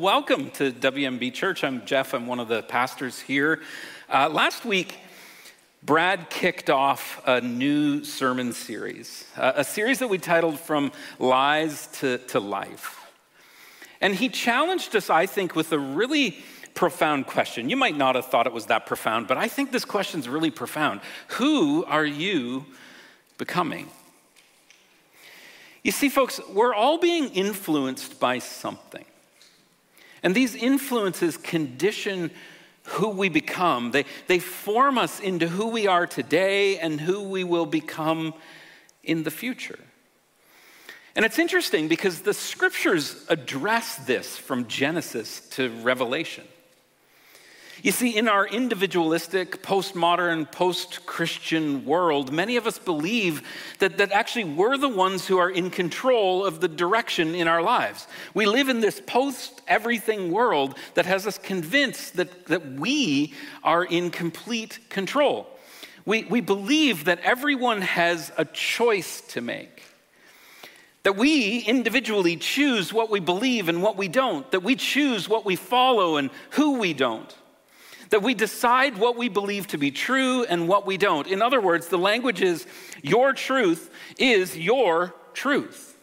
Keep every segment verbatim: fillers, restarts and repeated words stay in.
Well, welcome to W M B Church. I'm Jeff. I'm one of the pastors here. Uh, last week, Brad kicked off a new sermon series, uh, a series that we titled From Lies to, to Life. And he challenged us, I think, with a really profound question. You might not have thought it was that profound, but I think this question's really profound. Who are you becoming? You see, folks, we're all being influenced by something. And these influences condition who we become. They, they form us into who we are today and who we will become in the future. And it's interesting because the scriptures address this from Genesis to Revelation. You see, in our individualistic, postmodern, post-Christian world, many of us believe that, that actually we're the ones who are in control of the direction in our lives. We live in this post-everything world that has us convinced that, that we are in complete control. We, we believe that everyone has a choice to make. That we individually choose what we believe and what we don't. That we choose what we follow and who we don't. That we decide what we believe to be true and what we don't. In other words, the language is, your truth is your truth.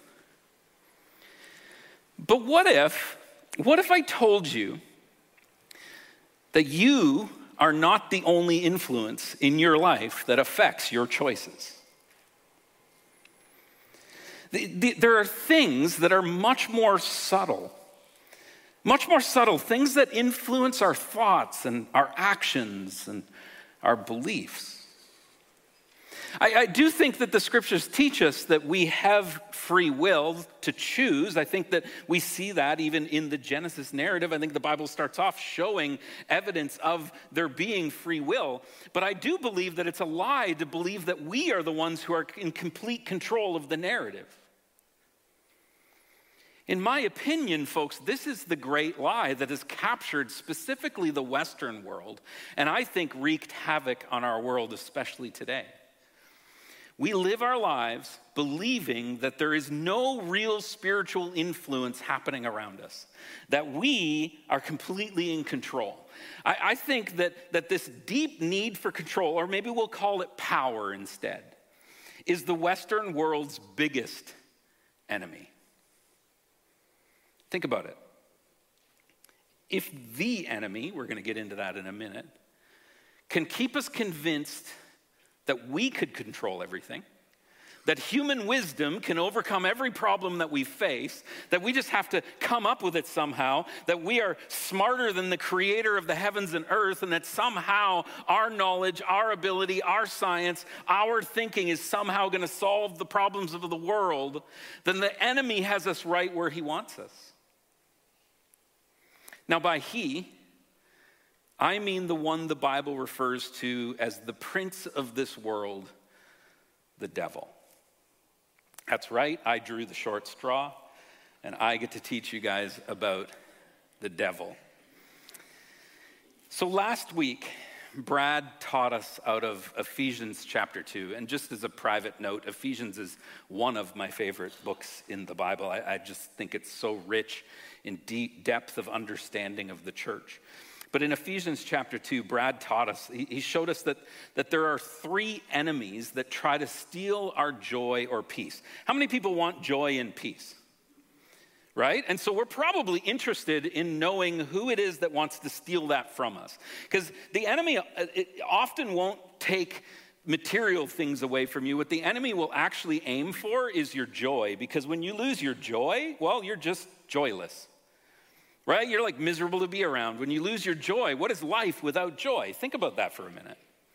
But what if, what if I told you that you are not the only influence in your life that affects your choices? The, the, there are things that are much more subtle. Much more subtle, things that influence our thoughts and our actions and our beliefs. I, I do think that the scriptures teach us that we have free will to choose. I think that we see that even in the Genesis narrative. I think the Bible starts off showing evidence of there being free will. But I do believe that it's a lie to believe that we are the ones who are in complete control of the narrative. In my opinion, folks, this is the great lie that has captured specifically the Western world, and I think wreaked havoc on our world, especially today. We live our lives believing that there is no real spiritual influence happening around us, that we are completely in control. I, I think that, that this deep need for control, or maybe we'll call it power instead, is the Western world's biggest enemy. Think about it. If the enemy, we're going to get into that in a minute, can keep us convinced that we could control everything, that human wisdom can overcome every problem that we face, that we just have to come up with it somehow, that we are smarter than the creator of the heavens and earth, and that somehow our knowledge, our ability, our science, our thinking is somehow going to solve the problems of the world, then the enemy has us right where he wants us. Now, by he, I mean the one the Bible refers to as the prince of this world, the devil. That's right, I drew the short straw, and I get to teach you guys about the devil. So last week, Brad taught us out of Ephesians chapter two, and just as a private note, Ephesians is one of my favorite books in the Bible. I, I just think it's so rich in deep depth of understanding of the church. But in Ephesians chapter two, Brad taught us, he, he showed us that, that there are three enemies that try to steal our joy or peace. How many people want joy and peace? Right? And so we're probably interested in knowing who it is that wants to steal that from us. Because the enemy it often won't take material things away from you. What the enemy will actually aim for is your joy. Because when you lose your joy, well, you're just joyless. Right? You're like miserable to be around. When you lose your joy, what is life without joy? Think about that for a minute.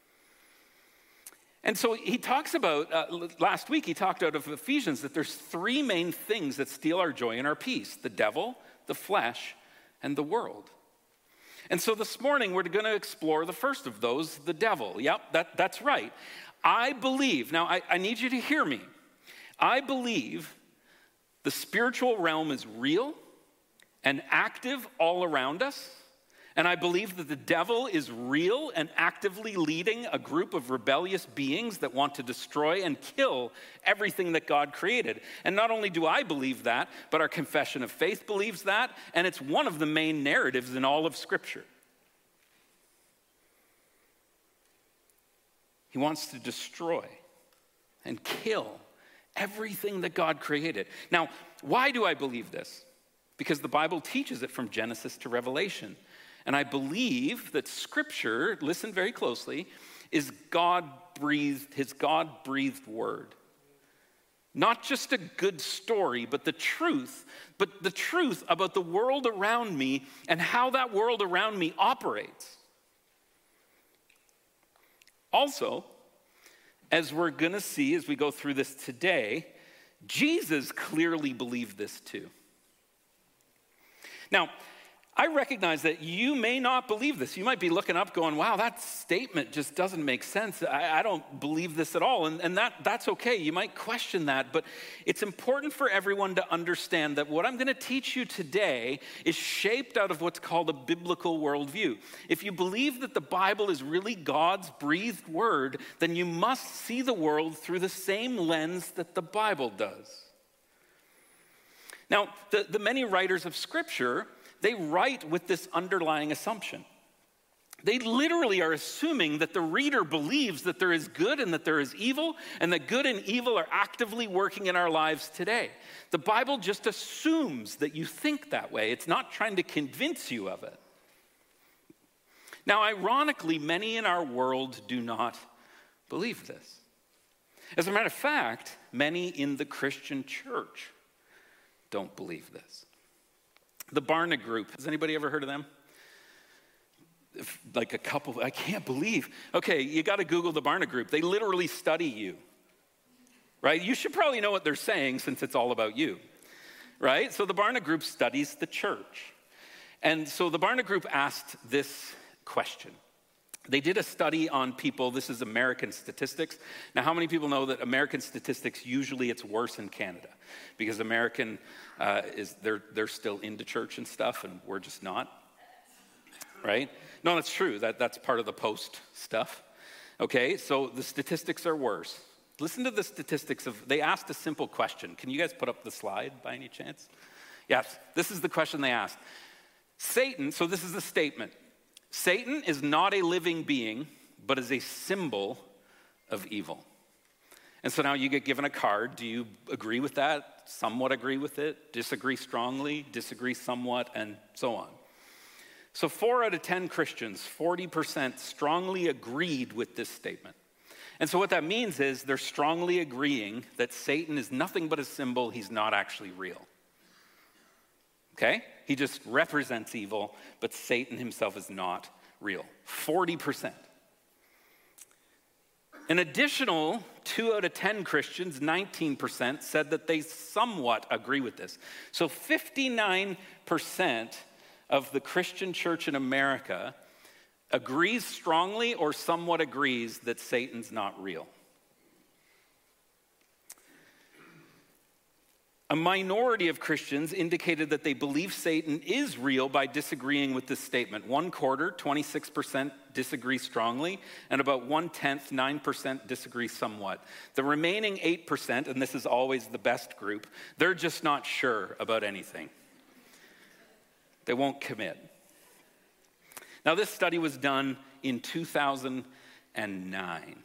And so he talks about, uh, last week he talked out of Ephesians that there's three main things that steal our joy and our peace: the devil, the flesh, and the world. And so this morning we're going to explore the first of those, the devil. Yep, that, that's right. I believe, now I, I need you to hear me. I believe the spiritual realm is real and active all around us, And I believe that the devil is real and actively leading a group of rebellious beings that want to destroy and kill everything that God created. And not only do I believe that, but our confession of faith believes that, and it's one of the main narratives in all of Scripture. He wants to destroy and kill everything that God created. Now, why do I believe this? Because the Bible teaches it from Genesis to Revelation. And I believe that Scripture, listen very closely, is God-breathed, his God-breathed word. Not just a good story, but the truth, but the truth about the world around me and how that world around me operates. Also, as we're going to see as we go through this today, Jesus clearly believed this too. Now, I recognize that you may not believe this. You might be looking up going, wow, that statement just doesn't make sense. I, I don't believe this at all. And, and that, that's okay. You might question that. But it's important for everyone to understand that what I'm going to teach you today is shaped out of what's called a biblical worldview. If you believe that the Bible is really God's breathed word, then you must see the world through the same lens that the Bible does. Now, the, the many writers of Scripture, they write with this underlying assumption. They literally are assuming that the reader believes that there is good and that there is evil, and that good and evil are actively working in our lives today. The Bible just assumes that you think that way. It's not trying to convince you of it. Now, ironically, many in our world do not believe this. As a matter of fact, many in the Christian church don't believe this. The Barna Group, has anybody ever heard of them? If, like a couple, I can't believe. Okay, you got to Google the Barna Group. They literally study you, right? You should probably know what they're saying since it's all about you, right? So the Barna Group studies the church. And so the Barna Group asked this question. They did a study on people. This is American statistics. Now, how many people know that American statistics, usually it's worse in Canada? Because American, uh, is they're, they're still into church and stuff, and we're just not, right? No, that's true. That, that's part of the post stuff. Okay, so the statistics are worse. Listen to the statistics of, they asked a simple question. Can you guys put up the slide by any chance? Yes, this is the question they asked. Satan, so this is the statement. Satan is not a living being, but is a symbol of evil. And so now you get given a card. Do you agree with that? Somewhat agree with it? Disagree strongly? Disagree somewhat? And so on. So four out of ten Christians, forty percent, strongly agreed with this statement. And so what that means is they're strongly agreeing that Satan is nothing but a symbol. He's not actually real. Okay? He just represents evil, but Satan himself is not real. forty percent. An additional two out of ten Christians, nineteen percent, said that they somewhat agree with this. So fifty-nine percent of the Christian church in America agrees strongly or somewhat agrees that Satan's not real. A minority of Christians indicated that they believe Satan is real by disagreeing with this statement. One quarter, twenty-six percent, disagree strongly, and about one-tenth, nine percent, disagree somewhat. The remaining eight percent, and this is always the best group, they're just not sure about anything. They won't commit. Now, this study was done in two thousand nine.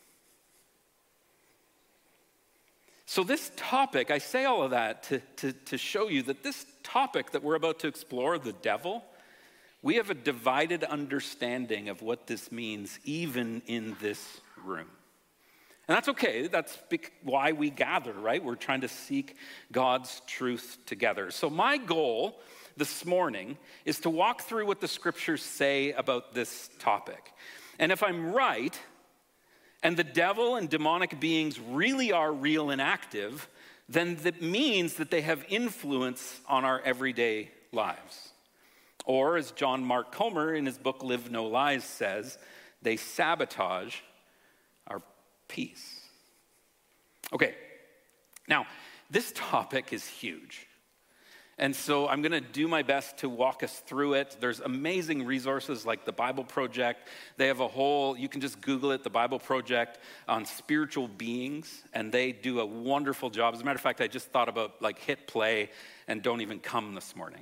So this topic, I say all of that to, to, to show you that this topic that we're about to explore, the devil, we have a divided understanding of what this means even in this room. And that's okay. That's why we gather, right? We're trying to seek God's truth together. So my goal this morning is to walk through what the scriptures say about this topic. And if I'm right, and the devil and demonic beings really are real and active, then that means that they have influence on our everyday lives. Or, as John Mark Comer in his book Live No Lies says, they sabotage our peace. Okay, now, this topic is huge. And so I'm going to do my best to walk us through it. There's amazing resources like the Bible Project. They have a whole, you can just Google it, the Bible Project on spiritual beings, and they do a wonderful job. As a matter of fact, I just thought about like hit play and don't even come this morning.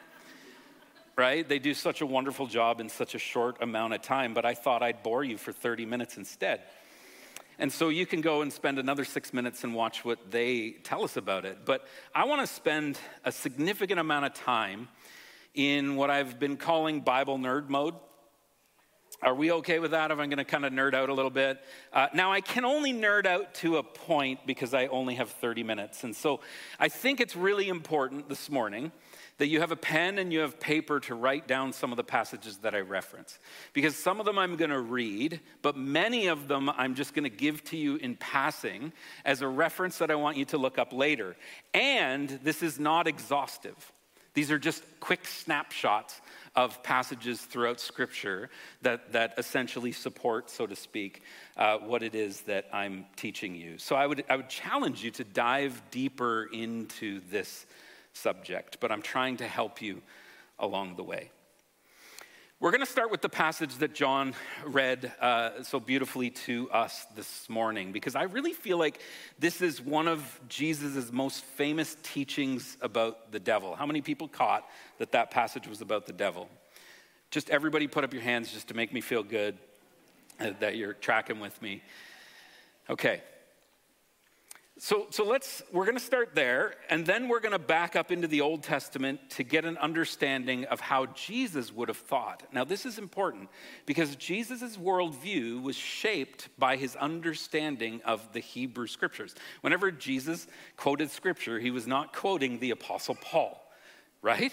Right? They do such a wonderful job in such a short amount of time, but I thought I'd bore you for thirty minutes instead. And so you can go and spend another six minutes and watch what they tell us about it. But I want to spend a significant amount of time in what I've been calling Bible nerd mode. Are we okay with that if I'm going to kind of nerd out a little bit? Uh, now, I can only nerd out to a point because I only have thirty minutes. And so I think it's really important this morning that you have a pen and you have paper to write down some of the passages that I reference. Because some of them I'm going to read, but many of them I'm just going to give to you in passing as a reference that I want you to look up later. And this is not exhaustive. These are just quick snapshots of passages throughout Scripture that, that essentially support, so to speak, uh, what it is that I'm teaching you. So I would, I would challenge you to dive deeper into this subject, but I'm trying to help you along the way. We're going to start with the passage that John read uh, so beautifully to us this morning, because I really feel like this is one of Jesus' most famous teachings about the devil. How many people caught that that passage was about the devil? Just everybody put up your hands just to make me feel good uh, that you're tracking with me. Okay. So, so let's, we're going to start there, and then we're going to back up into the Old Testament to get an understanding of how Jesus would have thought. Now, this is important because Jesus' worldview was shaped by his understanding of the Hebrew Scriptures. Whenever Jesus quoted Scripture, he was not quoting the Apostle Paul, right?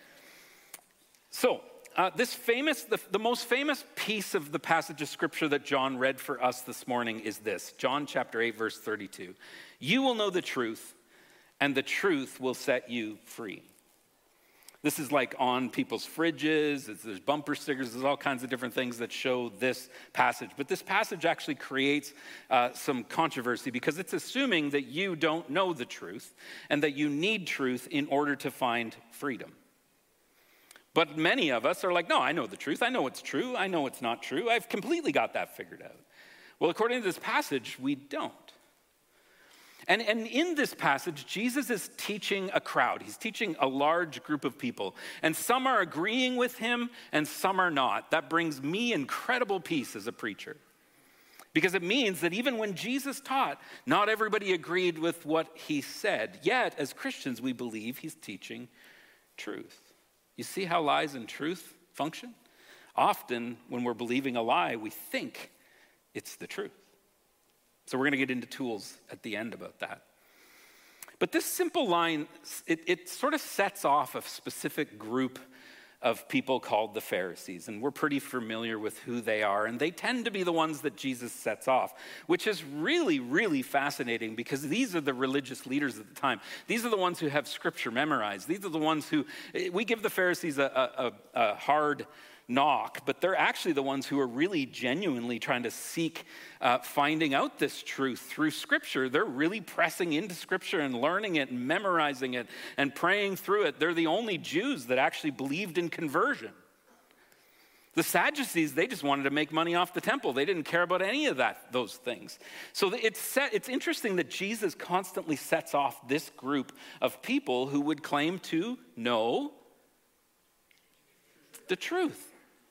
So, Uh, this famous, the, the most famous piece of the passage of Scripture that John read for us this morning is this, John chapter eight, verse thirty-two. You will know the truth, and the truth will set you free. This is like on people's fridges, it's, there's bumper stickers, there's all kinds of different things that show this passage. But this passage actually creates uh, some controversy because it's assuming that you don't know the truth and that you need truth in order to find freedom. But many of us are like, no, I know the truth. I know it's true. I know it's not true. I've completely got that figured out. Well, according to this passage, we don't. And, and in this passage, Jesus is teaching a crowd. He's teaching a large group of people. And some are agreeing with him and some are not. That brings me incredible peace as a preacher. Because it means that even when Jesus taught, not everybody agreed with what he said. Yet, as Christians, we believe he's teaching truth. You see how lies and truth function? Often, when we're believing a lie, we think it's the truth. So we're going to get into tools at the end about that. But this simple line, it, it sort of sets off a specific group of people called the Pharisees. And we're pretty familiar with who they are. And they tend to be the ones that Jesus sets off, which is really, really fascinating because these are the religious leaders at the time. These are the ones who have Scripture memorized. These are the ones who, we give the Pharisees a, a, a hard knock, but they're actually the ones who are really genuinely trying to seek uh, finding out this truth through Scripture. They're really pressing into Scripture and learning it and memorizing it and praying through it. They're the only Jews that actually believed in conversion. The Sadducees, they just wanted to make money off the temple. They didn't care about any of that, those things. So it's set, it's interesting that Jesus constantly sets off this group of people who would claim to know the truth.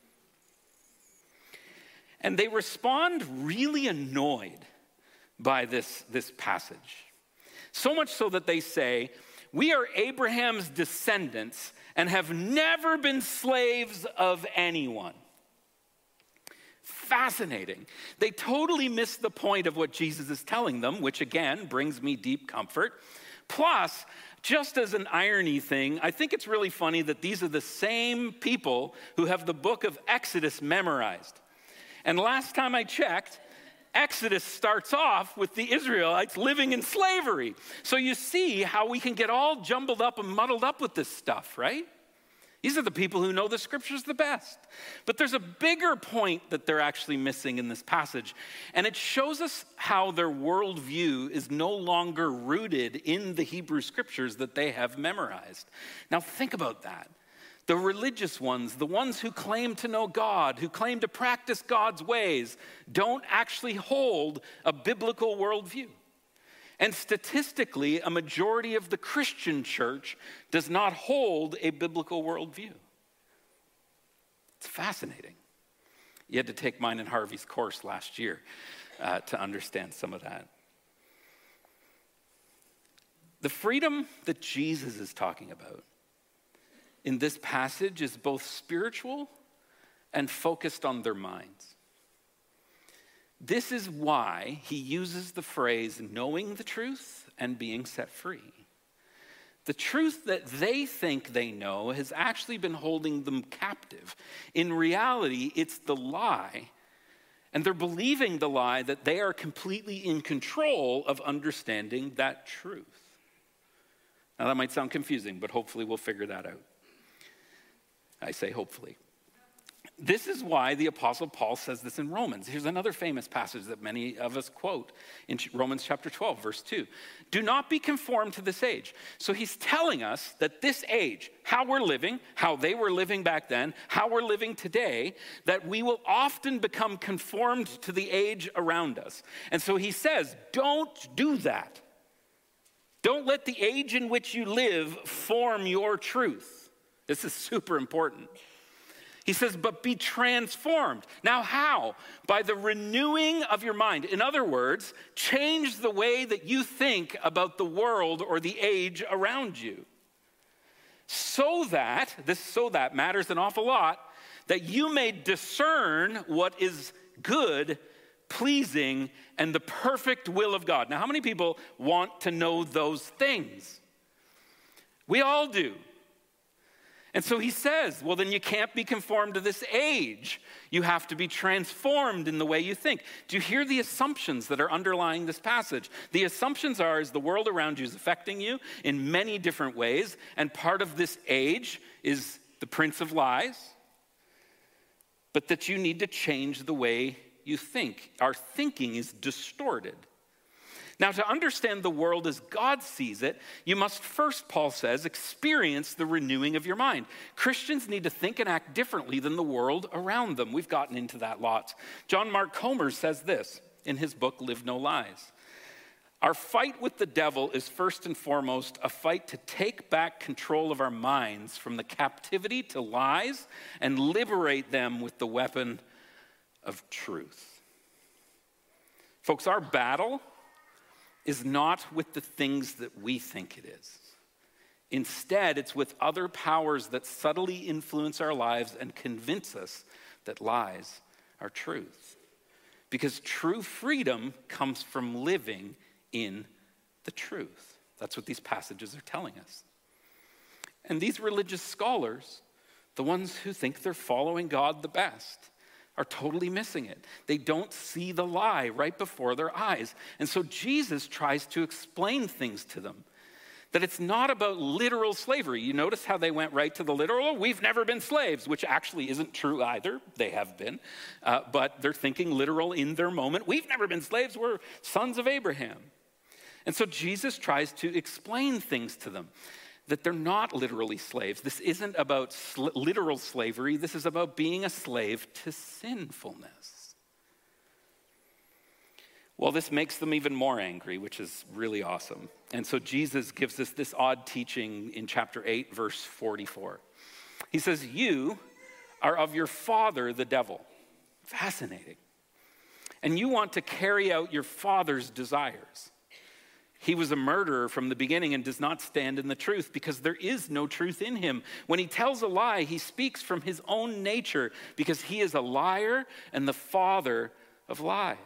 And they respond really annoyed by this, this passage. So much so that they say, we are Abraham's descendants and have never been slaves of anyone. Fascinating. They totally miss the point of what Jesus is telling them, which again brings me deep comfort. Plus, just as an irony thing, I think it's really funny that these are the same people who have the book of Exodus memorized. And last time I checked, Exodus starts off with the Israelites living in slavery. So you see how we can get all jumbled up and muddled up with this stuff, right? These are the people who know the scriptures the best. But there's a bigger point that they're actually missing in this passage. And it shows us how their worldview is no longer rooted in the Hebrew scriptures that they have memorized. Now think about that. The religious ones, the ones who claim to know God, who claim to practice God's ways, don't actually hold a biblical worldview. And statistically, a majority of the Christian church does not hold a biblical worldview. It's fascinating. You had to take mine and Harvey's course last year uh, to understand some of that. The freedom that Jesus is talking about in this passage is both spiritual and focused on their minds. This is why he uses the phrase knowing the truth and being set free. The truth that they think they know has actually been holding them captive. In reality, it's the lie, and they're believing the lie that they are completely in control of understanding that truth. Now that might sound confusing, but hopefully we'll figure that out. I say hopefully. This is why the Apostle Paul says this in Romans. Here's another famous passage that many of us quote in Romans chapter twelve, verse two. Do not be conformed to this age. So he's telling us that this age, how we're living, how they were living back then, how we're living today, that we will often become conformed to the age around us. And so he says, don't do that. Don't let the age in which you live form your truth. This is super important. He says, but be transformed. Now how? By the renewing of your mind. In other words, change the way that you think about the world or the age around you. So that, this so that matters an awful lot, that you may discern what is good, pleasing, and the perfect will of God. Now, how many people want to know those things? We all do. And so he says, well, then you can't be conformed to this age. You have to be transformed in the way you think. Do you hear the assumptions that are underlying this passage? The assumptions are is the world around you is affecting you in many different ways, and part of this age is the prince of lies, but that you need to change the way you think. Our thinking is distorted. Now, to understand the world as God sees it, you must first, Paul says, experience the renewing of your mind. Christians need to think and act differently than the world around them. We've gotten into that lots. John Mark Comer says this in his book, Live No Lies. Our fight with the devil is first and foremost a fight to take back control of our minds from the captivity to lies and liberate them with the weapon of truth. Folks, our battle is not with the things that we think it is. Instead, it's with other powers that subtly influence our lives and convince us that lies are truth. Because true freedom comes from living in the truth. That's what these passages are telling us. And these religious scholars, the ones who think they're following God the best, are totally missing it. They don't see the lie right before their eyes. And so Jesus tries to explain things to them. That it's not about literal slavery. You notice how they went right to the literal? We've never been slaves, which actually isn't true either. They have been. Uh, but they're thinking literal in their moment. We've never been slaves. We're sons of Abraham. And so Jesus tries to explain things to them. That they're not literally slaves. This isn't about sl- literal slavery. This is about being a slave to sinfulness. Well, this makes them even more angry, which is really awesome. And so Jesus gives us this odd teaching in chapter eight, verse forty-four. He says, you are of your father, the devil. Fascinating. And you want to carry out your father's desires. He was a murderer from the beginning and does not stand in the truth because there is no truth in him. When he tells a lie, he speaks from his own nature because he is a liar and the father of lies.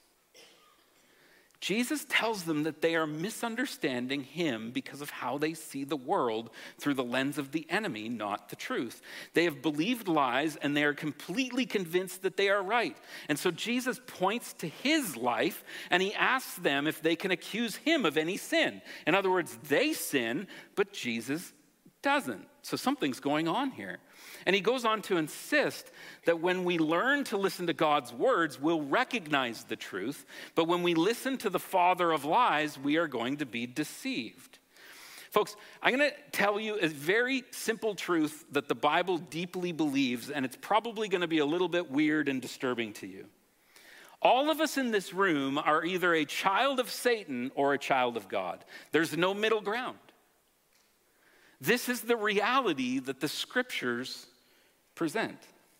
Jesus tells them that they are misunderstanding him because of how they see the world through the lens of the enemy, not the truth. They have believed lies and they are completely convinced that they are right. And so Jesus points to his life and he asks them if they can accuse him of any sin. In other words, they sin, but Jesus doesn't. So something's going on here. And he goes on to insist that when we learn to listen to God's words, we'll recognize the truth. But when we listen to the father of lies, we are going to be deceived. Folks, I'm going to tell you a very simple truth that the Bible deeply believes, and it's probably going to be a little bit weird and disturbing to you. All of us in this room are either a child of Satan or a child of God. There's no middle ground. This is the reality that the scriptures present.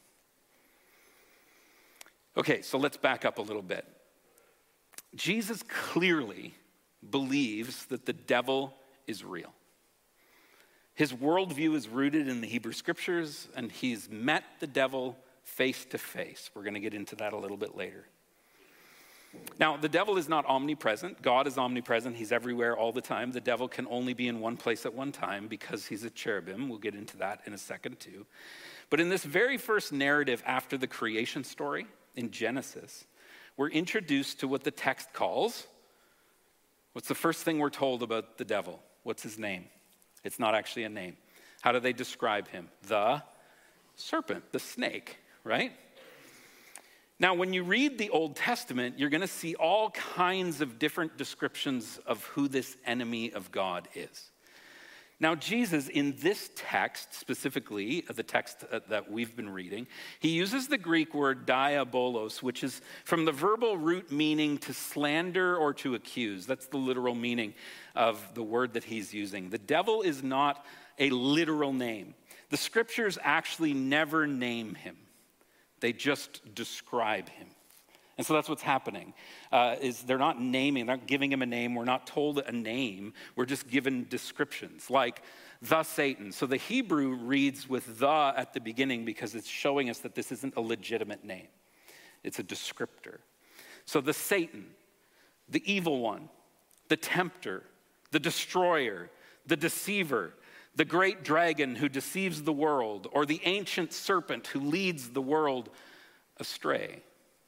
Okay, so let's back up a little bit. Jesus clearly believes that the devil is real. His worldview is rooted in the Hebrew scriptures, and he's met the devil face to face. We're going to get into that a little bit later. Now, the devil is not omnipresent. God is omnipresent. He's everywhere all the time. The devil can only be in one place at one time because he's a cherubim. We'll get into that in a second too. But in this very first narrative after the creation story in Genesis, we're introduced to what the text calls, what's the first thing we're told about the devil? What's his name? It's not actually a name. How do they describe him? The serpent, the snake, right? Now, when you read the Old Testament, you're going to see all kinds of different descriptions of who this enemy of God is. Now, Jesus, in this text, specifically, the text that we've been reading, he uses the Greek word diabolos, which is from the verbal root meaning to slander or to accuse. That's the literal meaning of the word that he's using. The devil is not a literal name. The scriptures actually never name him. They just describe him. And so that's what's happening, uh, is they're not naming, they're not giving him a name. We're not told a name. We're just given descriptions, like the Satan. So the Hebrew reads with the at the beginning because it's showing us that this isn't a legitimate name. It's a descriptor. So the Satan, the evil one, the tempter, the destroyer, the deceiver, the great dragon who deceives the world, or the ancient serpent who leads the world astray.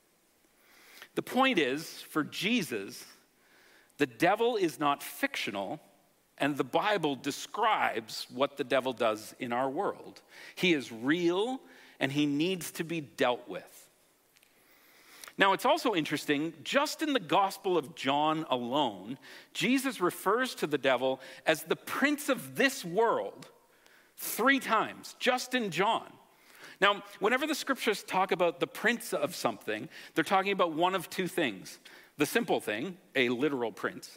The point is, for Jesus, the devil is not fictional, and the Bible describes what the devil does in our world. He is real, and he needs to be dealt with. Now, it's also interesting, just in the Gospel of John alone, Jesus refers to the devil as the prince of this world three times, just in John. Now, whenever the scriptures talk about the prince of something, they're talking about one of two things. The simple thing, a literal prince,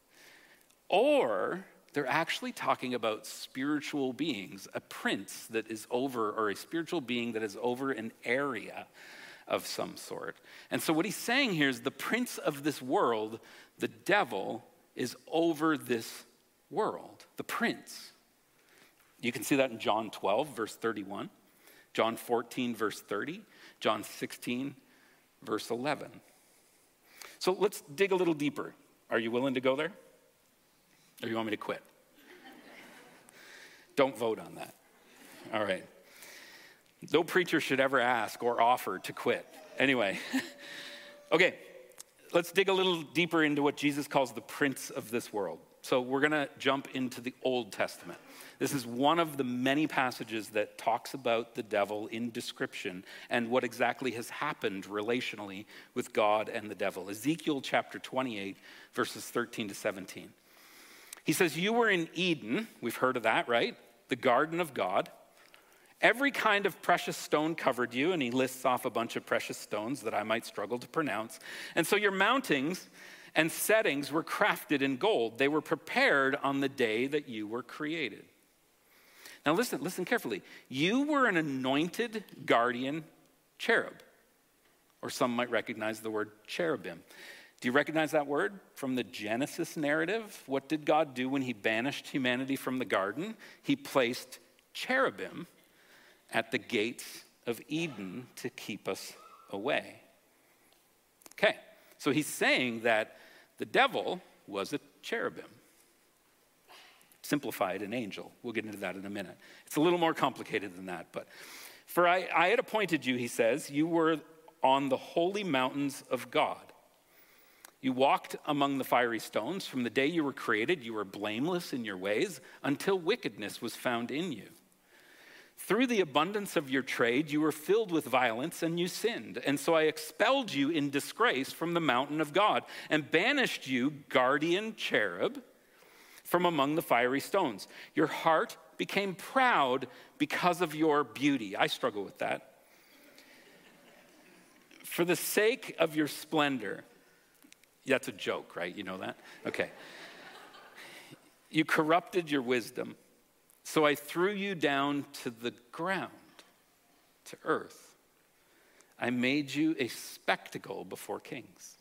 or they're actually talking about spiritual beings, a prince that is over, or a spiritual being that is over an area of some sort. And so what he's saying here is the prince of this world, the devil, is over this world, the prince. You can see that in John twelve, verse thirty-one. John fourteen, verse thirty, John sixteen, verse eleven. So let's dig a little deeper. Are you willing to go there? Or do you want me to quit? Don't vote on that. All right. No preacher should ever ask or offer to quit. Anyway, okay, let's dig a little deeper into what Jesus calls the prince of this world. So we're going to jump into the Old Testament. This is one of the many passages that talks about the devil in description and what exactly has happened relationally with God and the devil. Ezekiel chapter twenty-eight, verses thirteen to seventeen. He says, "You were in Eden," we've heard of that, right? The garden of God. "Every kind of precious stone covered you," and he lists off a bunch of precious stones that I might struggle to pronounce. "And so your mountings and settings were crafted in gold. They were prepared on the day that you were created." Now listen, listen carefully. You were an anointed guardian cherub, or some might recognize the word cherubim. Do you recognize that word from the Genesis narrative? What did God do when he banished humanity from the garden? He placed cherubim at the gates of Eden to keep us away. Okay, so he's saying that the devil was a cherubim. Simplified, an angel. We'll get into that in a minute. It's a little more complicated than that. But for I, I had appointed you, he says, you were on the holy mountains of God. You walked among the fiery stones. From the day you were created, you were blameless in your ways until wickedness was found in you. Through the abundance of your trade, you were filled with violence and you sinned. And so I expelled you in disgrace from the mountain of God and banished you, guardian cherub, from among the fiery stones. Your heart became proud because of your beauty. I struggle with that. For the sake of your splendor. That's a joke, right? You know that? Okay. You corrupted your wisdom. So I threw you down to the ground, to earth. I made you a spectacle before kings.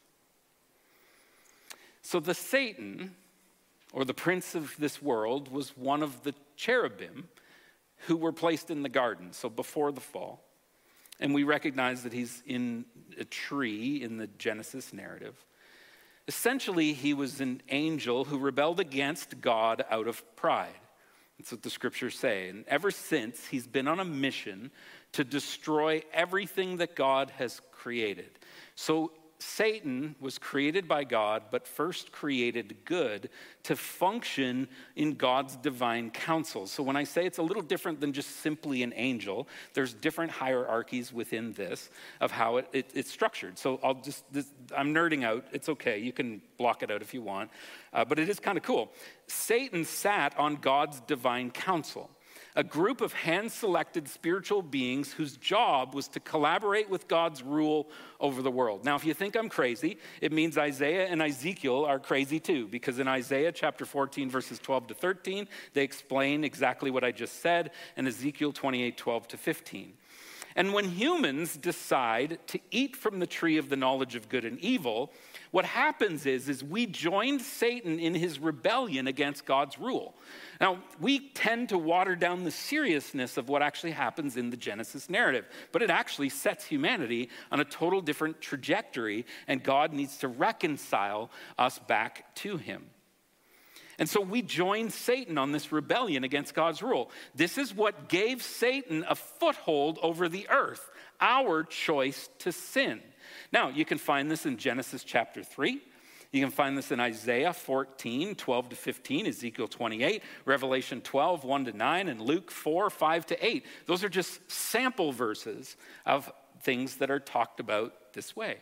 So the Satan, or the prince of this world, was one of the cherubim who were placed in the garden, so before the fall. And we recognize that he's in a tree in the Genesis narrative. Essentially, he was an angel who rebelled against God out of pride. That's what the scriptures say. And ever since, he's been on a mission to destroy everything that God has created. So Satan was created by God, but first created good to function in God's divine counsel. So when I say it's a little different than just simply an angel, there's different hierarchies within this of how it, it, it's structured. So I'll just, this, I'm nerding out. It's okay. You can block it out if you want. Uh, but it is kind of cool. Satan sat on God's divine counsel, a group of hand-selected spiritual beings whose job was to collaborate with God's rule over the world. Now, if you think I'm crazy, it means Isaiah and Ezekiel are crazy too, because in Isaiah chapter fourteen, verses twelve to thirteen, they explain exactly what I just said, and Ezekiel twenty-eight, twelve to fifteen. And when humans decide to eat from the tree of the knowledge of good and evil, what happens is, is we joined Satan in his rebellion against God's rule. Now, we tend to water down the seriousness of what actually happens in the Genesis narrative, but it actually sets humanity on a total different trajectory, and God needs to reconcile us back to him. And so we joined Satan on this rebellion against God's rule. This is what gave Satan a foothold over the earth, our choice to sin. Now, you can find this in Genesis chapter three. You can find this in Isaiah fourteen, twelve to fifteen, Ezekiel twenty-eight, Revelation twelve, one to nine, and Luke four, five to eight. Those are just sample verses of things that are talked about this way.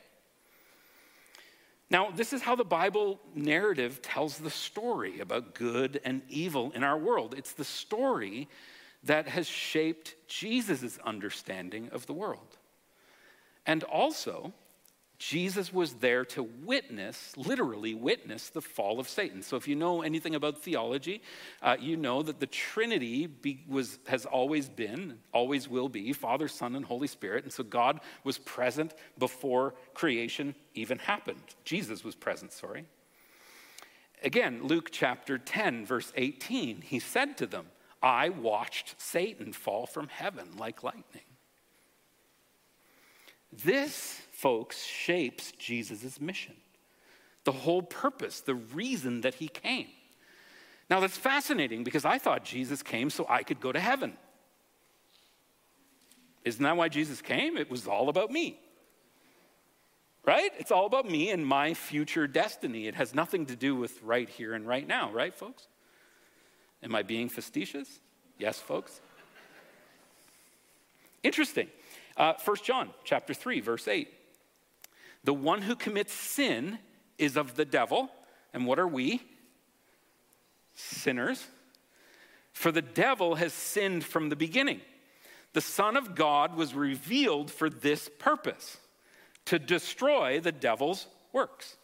Now, this is how the Bible narrative tells the story about good and evil in our world. It's the story that has shaped Jesus' understanding of the world. And also, Jesus was there to witness, literally witness, the fall of Satan. So if you know anything about theology, uh, you know that the Trinity be, was, has always been, always will be, Father, Son, and Holy Spirit. And so God was present before creation even happened. Jesus was present, sorry. Again, Luke chapter ten, verse eighteen, he said to them, I watched Satan fall from heaven like lightning. This, folks, shapes Jesus' mission, the whole purpose, the reason that he came. Now, that's fascinating because I thought Jesus came so I could go to heaven. Isn't that why Jesus came? It was all about me, right? It's all about me and my future destiny. It has nothing to do with right here and right now, right, folks? Am I being facetious? Yes, folks. Interesting. Uh, First John chapter three, verse eight. The one who commits sin is of the devil. And what are we? Sinners. For the devil has sinned from the beginning. The Son of God was revealed for this purpose, to destroy the devil's works.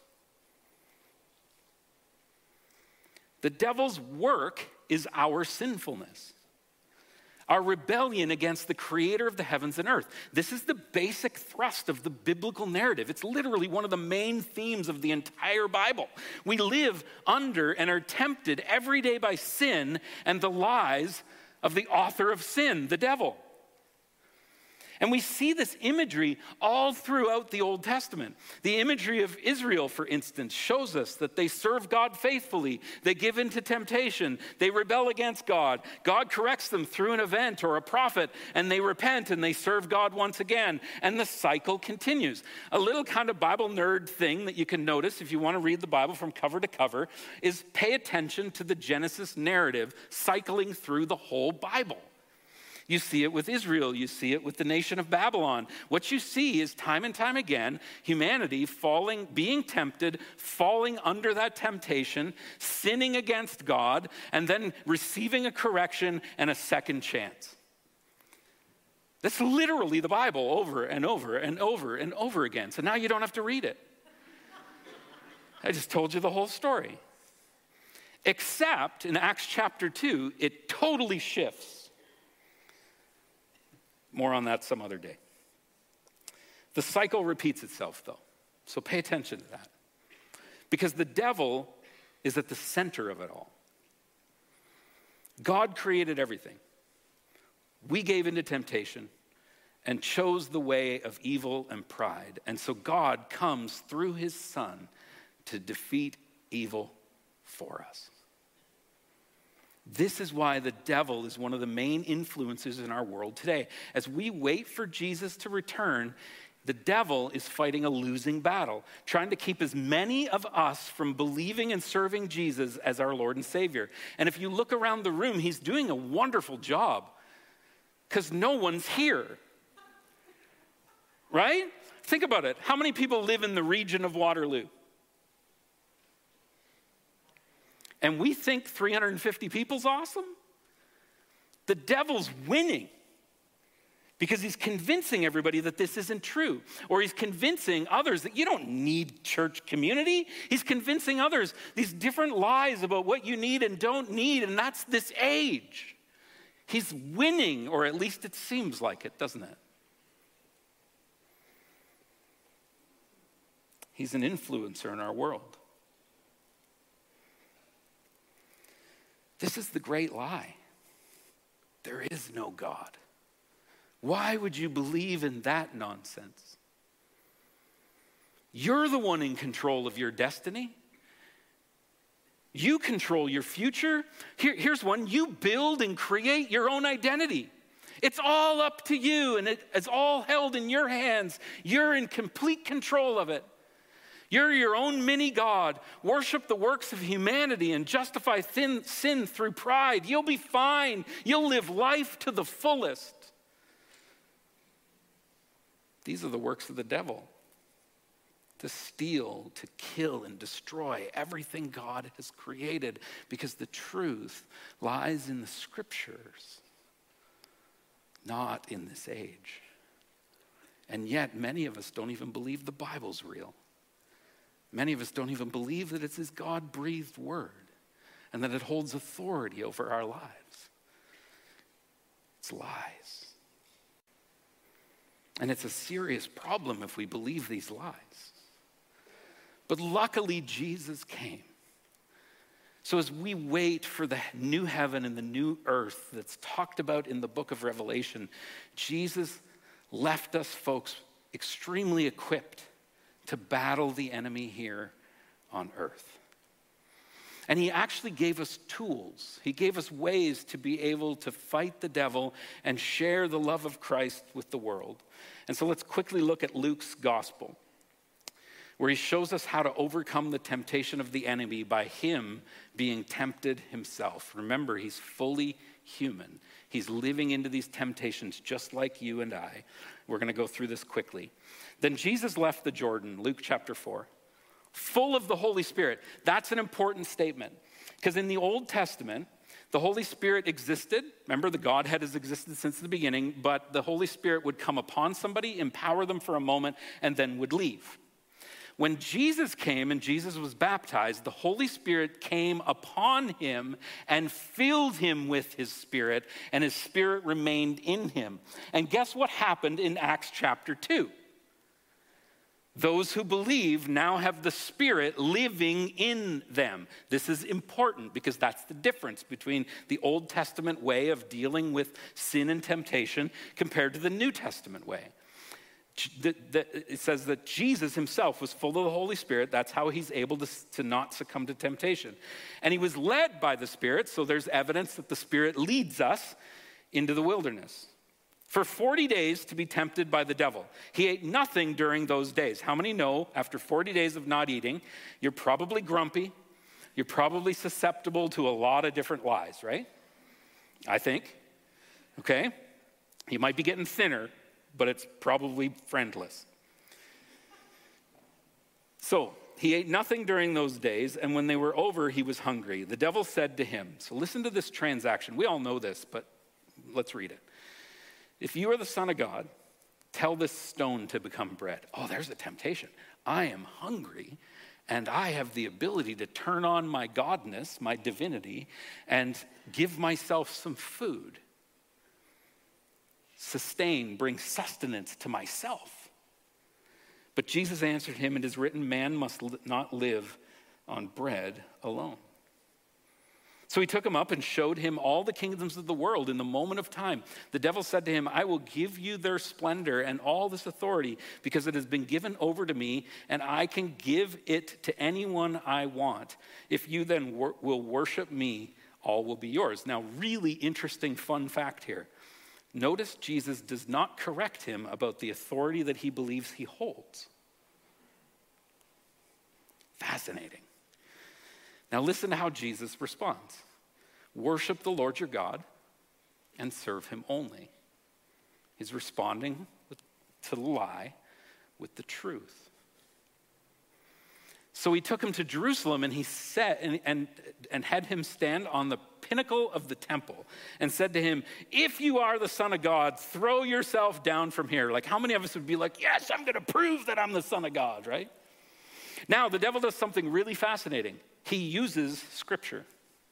The devil's work is our sinfulness, our rebellion against the creator of the heavens and earth. This is the basic thrust of the biblical narrative. It's literally one of the main themes of the entire Bible. We live under and are tempted every day by sin and the lies of the author of sin, the devil. And we see this imagery all throughout the Old Testament. The imagery of Israel, for instance, shows us that they serve God faithfully. They give in to temptation. They rebel against God. God corrects them through an event or a prophet, and they repent and they serve God once again. And the cycle continues. A little kind of Bible nerd thing that you can notice if you want to read the Bible from cover to cover is pay attention to the Genesis narrative cycling through the whole Bible. You see it with Israel. You see it with the nation of Babylon. What you see is time and time again, humanity falling, being tempted, falling under that temptation, sinning against God, and then receiving a correction and a second chance. That's literally the Bible over and over and over and over again. So now you don't have to read it. I just told you the whole story. Except in Acts chapter two, it totally shifts. More on that some other day. The cycle repeats itself, though. So pay attention to that. Because the devil is at the center of it all. God created everything. We gave into temptation and chose the way of evil and pride. And so God comes through his Son to defeat evil for us. This is why the devil is one of the main influences in our world today. As we wait for Jesus to return, the devil is fighting a losing battle, trying to keep as many of us from believing and serving Jesus as our Lord and Savior. And if you look around the room, he's doing a wonderful job because no one's here. Right? Think about it. How many people live in the region of Waterloo? And we think three hundred fifty people's awesome? The devil's winning because he's convincing everybody that this isn't true. Or he's convincing others that you don't need church community. He's convincing others these different lies about what you need and don't need, and that's this age. He's winning, or at least it seems like it, doesn't it? He's an influencer in our world. This is the great lie. There is no God. Why would you believe in that nonsense? You're the one in control of your destiny. You control your future. Here, here's one. You build and create your own identity. It's all up to you, and it, it's all held in your hands. You're in complete control of it. You're your own mini God. Worship the works of humanity and justify thin, sin through pride. You'll be fine. You'll live life to the fullest. These are the works of the devil. To steal, to kill, and destroy everything God has created, because the truth lies in the scriptures, not in this age. And yet, many of us don't even believe the Bible's real. Many of us don't even believe that it's his God-breathed word and that it holds authority over our lives. It's lies. And it's a serious problem if we believe these lies. But luckily, Jesus came. So as we wait for the new heaven and the new earth that's talked about in the book of Revelation, Jesus left us, folks, extremely equipped to battle the enemy here on earth. And he actually gave us tools. He gave us ways to be able to fight the devil and share the love of Christ with the world. And so let's quickly look at Luke's gospel, where he shows us how to overcome the temptation of the enemy by him being tempted himself. Remember, he's fully human. He's living into these temptations just like you and I. We're going to go through this quickly. Then Jesus left the Jordan, Luke chapter four, full of the Holy Spirit. That's an important statement, because in the Old Testament, the Holy Spirit existed. Remember, the Godhead has existed since the beginning, but the Holy Spirit would come upon somebody, empower them for a moment, and then would leave. When Jesus came and Jesus was baptized, the Holy Spirit came upon him and filled him with his Spirit, and his Spirit remained in him. And guess what happened in Acts chapter two? Those who believe now have the Spirit living in them. This is important because that's the difference between the Old Testament way of dealing with sin and temptation compared to the New Testament way. The, the, it says that Jesus himself was full of the Holy Spirit. That's how he's able to, to not succumb to temptation. And he was led by the Spirit, so there's evidence that the Spirit leads us into the wilderness. For forty days to be tempted by the devil. He ate nothing during those days. How many know after forty days of not eating, you're probably grumpy, you're probably susceptible to a lot of different lies, right? I think, okay? You might be getting thinner, but it's probably friendless. So he ate nothing during those days, and when they were over, he was hungry. The devil said to him, so listen to this transaction. We all know this, but let's read it. If you are the Son of God, tell this stone to become bread. Oh, there's a temptation. I am hungry, and I have the ability to turn on my godness, my divinity, and give myself some food. Sustain, bring sustenance to myself. But Jesus answered him, it is written, man must not live on bread alone. So he took him up and showed him all the kingdoms of the world in the moment of time. The devil said to him, I will give you their splendor and all this authority because it has been given over to me and I can give it to anyone I want. If you then wor- will worship me, all will be yours. Now, really interesting fun fact here. Notice Jesus does not correct him about the authority that he believes he holds. Fascinating. Now listen to how Jesus responds. Worship the Lord your God and serve him only. He's responding with, to the lie with the truth. So he took him to Jerusalem and he said, and, and, and had him stand on the pinnacle of the temple and said to him, if you are the Son of God, throw yourself down from here. Like how many of us would be like, yes, I'm going to prove that I'm the Son of God, right? Now the devil does something really fascinating. He uses scripture.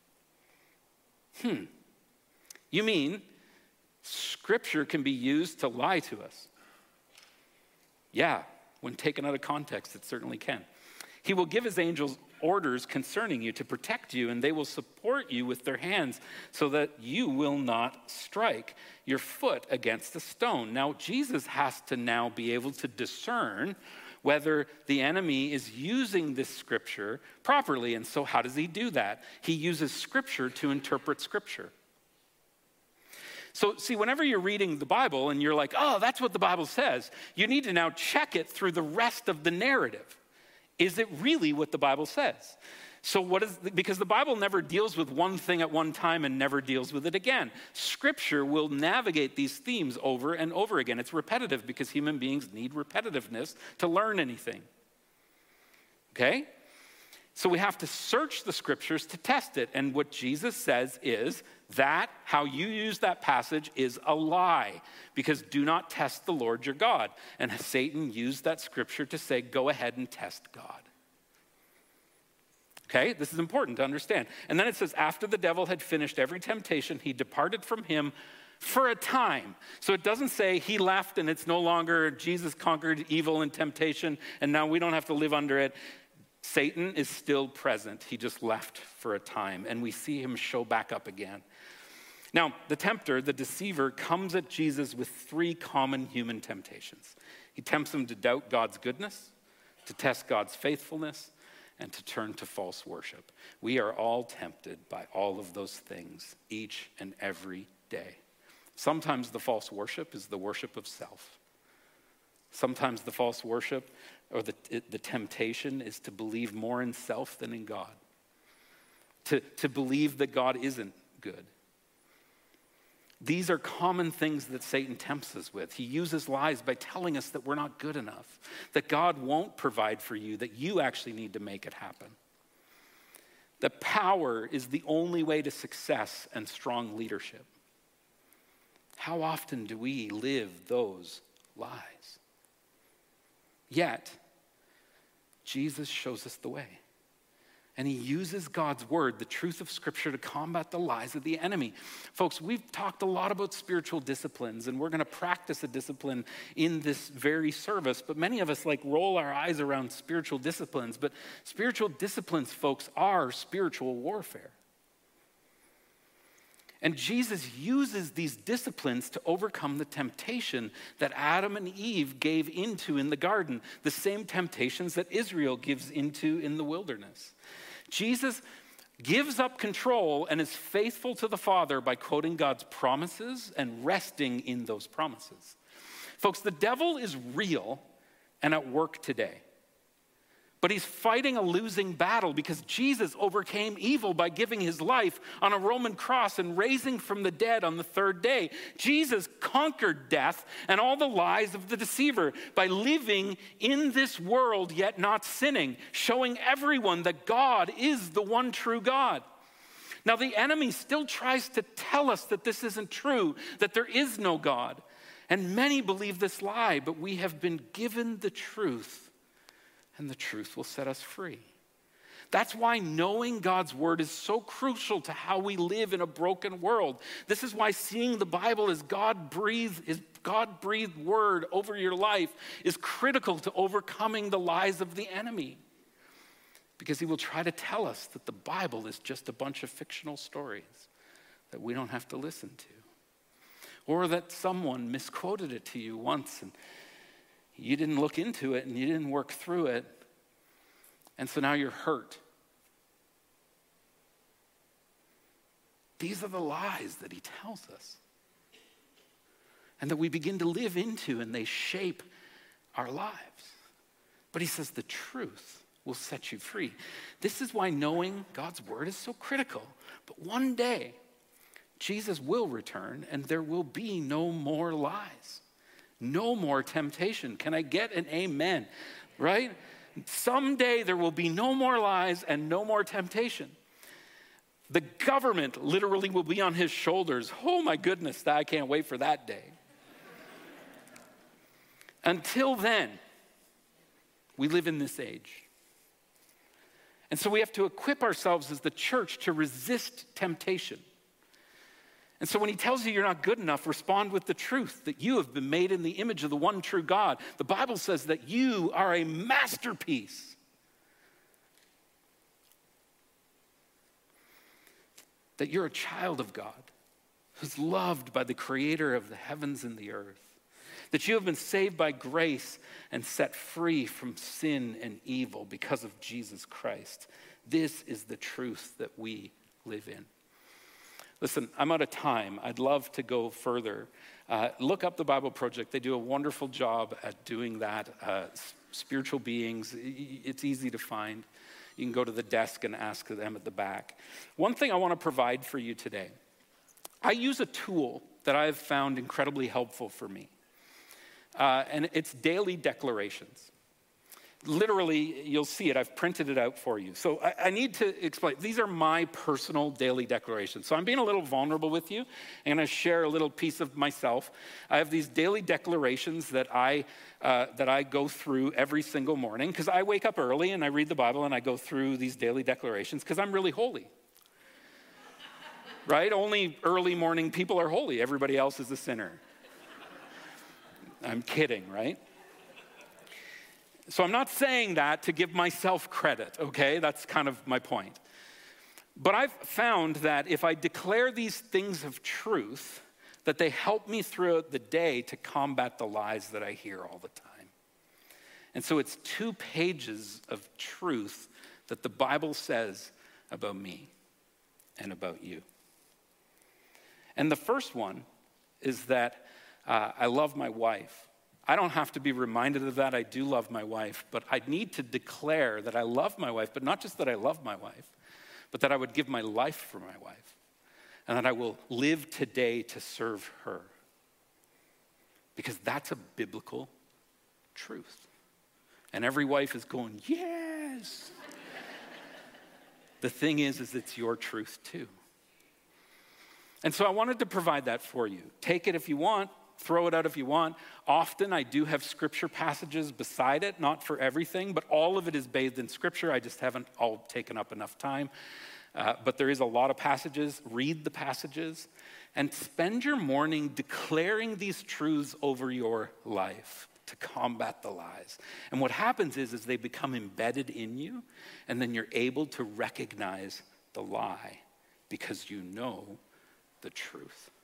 Hmm. You mean scripture can be used to lie to us? Yeah, when taken out of context, it certainly can. He will give his angels orders concerning you to protect you, and they will support you with their hands so that you will not strike your foot against a stone. Now, Jesus has to now be able to discern whether the enemy is using this scripture properly. And so how does he do that? He uses scripture to interpret scripture. So see, whenever you're reading the Bible and you're like, oh, that's what the Bible says, you need to now check it through the rest of the narrative. Is it really what the Bible says? So what is, because the Bible never deals with one thing at one time and never deals with it again. Scripture will navigate these themes over and over again. It's repetitive because human beings need repetitiveness to learn anything. Okay? So we have to search the scriptures to test it. And what Jesus says is that how you use that passage is a lie, because do not test the Lord your God. And Satan used that scripture to say, go ahead and test God. Okay, this is important to understand. And then it says, after the devil had finished every temptation, he departed from him for a time. So it doesn't say he left and it's no longer Jesus conquered evil and temptation and now we don't have to live under it. Satan is still present. He just left for a time and we see him show back up again. Now, the tempter, the deceiver, comes at Jesus with three common human temptations. He tempts him to doubt God's goodness, to test God's faithfulness, and to turn to false worship. We are all tempted by all of those things each and every day. Sometimes the false worship is the worship of self. Sometimes the false worship or the, the temptation is to believe more in self than in God. To, to believe that God isn't good. These are common things that Satan tempts us with. He uses lies by telling us that we're not good enough, that God won't provide for you, that you actually need to make it happen. That power is the only way to success and strong leadership. How often do we live those lies? Yet, Jesus shows us the way. And he uses God's word, the truth of Scripture, to combat the lies of the enemy. Folks, we've talked a lot about spiritual disciplines, and we're going to practice a discipline in this very service. But many of us like roll our eyes around spiritual disciplines. But spiritual disciplines, folks, are spiritual warfare. And Jesus uses these disciplines to overcome the temptation that Adam and Eve gave into in the garden, the same temptations that Israel gives into in the wilderness. Jesus gives up control and is faithful to the Father by quoting God's promises and resting in those promises. Folks, the devil is real and at work today. But he's fighting a losing battle because Jesus overcame evil by giving his life on a Roman cross and raising from the dead on the third day. Jesus conquered death and all the lies of the deceiver by living in this world yet not sinning, showing everyone that God is the one true God. Now, the enemy still tries to tell us that this isn't true, that there is no God. And many believe this lie, but we have been given the truth. And the truth will set us free. That's why knowing God's word is so crucial to how we live in a broken world. This is why seeing the Bible as God-breathed, his God-breathed word over your life is critical to overcoming the lies of the enemy. Because he will try to tell us that the Bible is just a bunch of fictional stories that we don't have to listen to. Or that someone misquoted it to you once and you didn't look into it and you didn't work through it. And so now you're hurt. These are the lies that he tells us. And that we begin to live into, and they shape our lives. But he says the truth will set you free. This is why knowing God's word is so critical. But one day, Jesus will return and there will be no more lies. No more temptation. Can I get an amen? Right? Someday there will be no more lies and no more temptation. The government literally will be on his shoulders. Oh my goodness, I can't wait for that day. Until then, we live in this age. And so we have to equip ourselves as the church to resist temptation. And so when he tells you you're not good enough, respond with the truth that you have been made in the image of the one true God. The Bible says that you are a masterpiece. That you're a child of God who's loved by the creator of the heavens and the earth. That you have been saved by grace and set free from sin and evil because of Jesus Christ. This is the truth that we live in. Listen, I'm out of time. I'd love to go further. Uh, look up the Bible Project. They do a wonderful job at doing that. Uh, spiritual beings, it's easy to find. You can go to the desk and ask them at the back. One thing I want to provide for you today. I use a tool that I've found incredibly helpful for me. Uh, and it's daily declarations. Literally, you'll see it. I've printed it out for you. So I, I need to explain. These are my personal daily declarations. So I'm being a little vulnerable with you. I'm going to share a little piece of myself. I have these daily declarations that I uh, that I go through every single morning because I wake up early and I read the Bible and I go through these daily declarations because I'm really holy. Right? Only early morning people are holy. Everybody else is a sinner. I'm kidding, right? So I'm not saying that to give myself credit, okay? That's kind of my point. But I've found that if I declare these things of truth, that they help me throughout the day to combat the lies that I hear all the time. And so it's two pages of truth that the Bible says about me and about you. And the first one is that uh, I love my wife. I don't have to be reminded of that. I do love my wife, but I need to declare that I love my wife, but not just that I love my wife, but that I would give my life for my wife and that I will live today to serve her because that's a biblical truth. And every wife is going, yes. The thing is, is it's your truth too. And so I wanted to provide that for you. Take it if you want. throw it out if you want. Often I do have scripture passages beside it, not for everything, but all of it is bathed in scripture. I just haven't all taken up enough time. Uh, but there is a lot of passages. Read the passages and spend your morning declaring these truths over your life to combat the lies. And what happens is, is they become embedded in you, and then you're able to recognize the lie because you know the truth.